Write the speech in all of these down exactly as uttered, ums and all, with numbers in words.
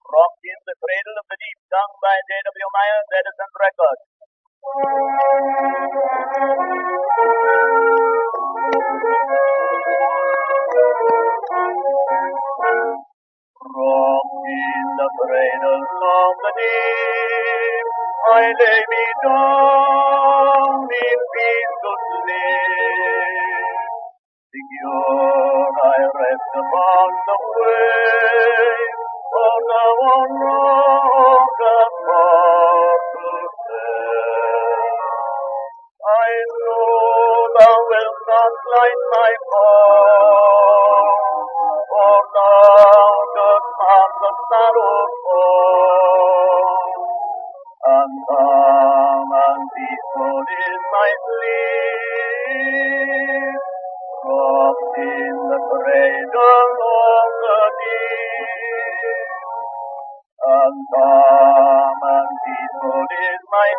Rocked in the Cradle of the Deep, sung by J W. Myers, Edison Records. Rocked in the cradle of the deep, I lay me down in peace to sleep. Secure I rest upon the wave, for thou art not a part to sail. I know thou wilt not light my fall, for thou dost not the sorrow fall. And calm and peaceful is my sleep, rocked in the cradle of the deep. And calm and peaceful is my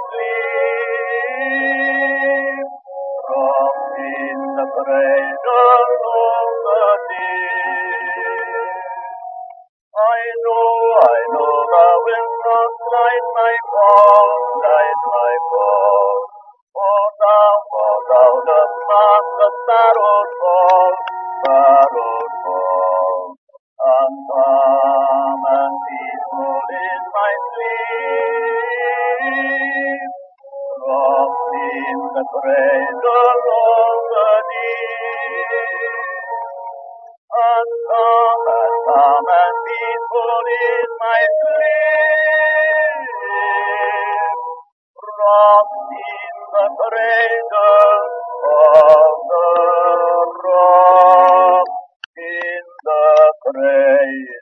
sleep, rocked in the cradle of the deep. I know, I know thou wilt not light my fall, light my fall. For thou, for thou dost not the sparrows fall, sparrows fall. And calm and peaceful is my sleep, rocked in the cradle of the deep. And calm and calm and peaceful is my sleep, rocked in the cradle of the rock, in the cradle.